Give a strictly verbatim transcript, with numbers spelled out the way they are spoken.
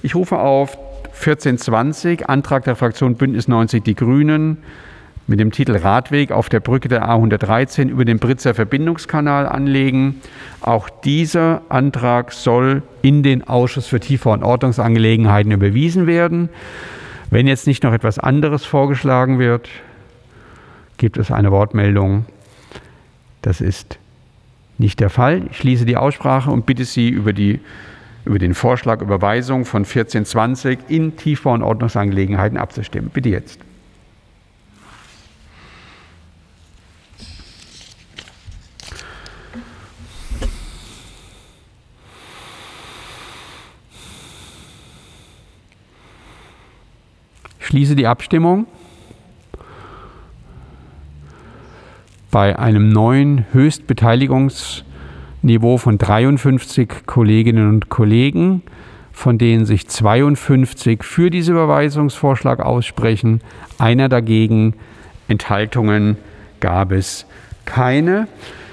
Ich rufe auf vierzehn zwanzig, Antrag der Fraktion Bündnis neunzig Die Grünen mit dem Titel Radweg auf der Brücke der A hundertdreizehn über den Britzer Verbindungskanal anlegen. Auch dieser Antrag soll in den Ausschuss für Tiefe- und Ordnungsangelegenheiten überwiesen werden. Wenn jetzt nicht noch etwas anderes vorgeschlagen wird, gibt es eine Wortmeldung. Das ist nicht der Fall. Ich schließe die Aussprache und bitte Sie über, die, über den Vorschlag Überweisung von vierzehn zwanzig in Tiefe- und Ordnungsangelegenheiten abzustimmen. Bitte jetzt. Ich schließe die Abstimmung. Bei einem neuen Höchstbeteiligungsniveau von dreiundfünfzig Kolleginnen und Kollegen, von denen sich zweiundfünfzig für diesen Überweisungsvorschlag aussprechen, einer dagegen. Enthaltungen gab es keine.